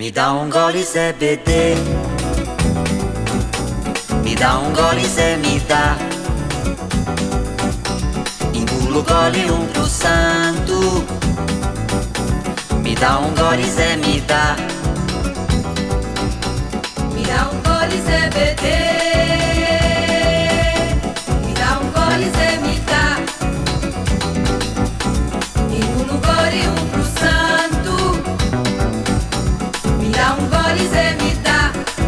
Me dá um gole, Zé BD. Me dá um gole, Zé, me dá. Engulo o gole, um pro santo. Me dá um gole, Zé, me dá. Me dá um gole, Zé BD. Me dá um gole, Zé, me dá. Engulo o gole, um pro santo. Me dá um gole, Zé, me dá.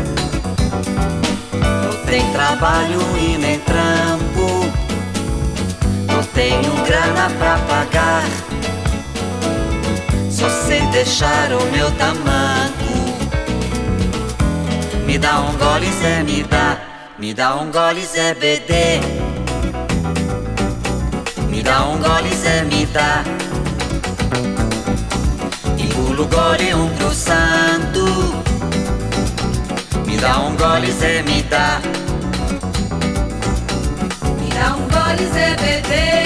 Não tem trabalho e nem trampo, não tenho grana pra pagar, só sei deixar o meu tamanco. Me dá um gole, Zé, me dá. Me dá um gole, Zé BD. Me dá um gole, Zé, me dá. Engulo o gole, um pro santo. Me dá um gole, Zé, me dá. Me dá um gole, Zé BD.